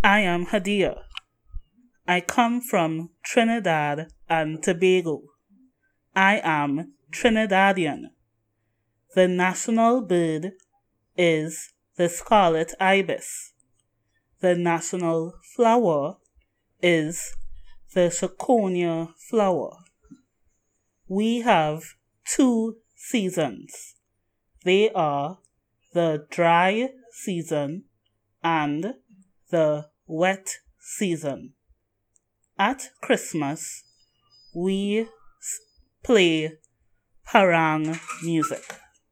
I am Hadia. I come from Trinidad and Tobago. I am Trinidadian. The national bird is the scarlet ibis. The national flower is the Chaconia flower. We have 2 seasons. They are the dry season and the wet season. At Christmas, we play parang music.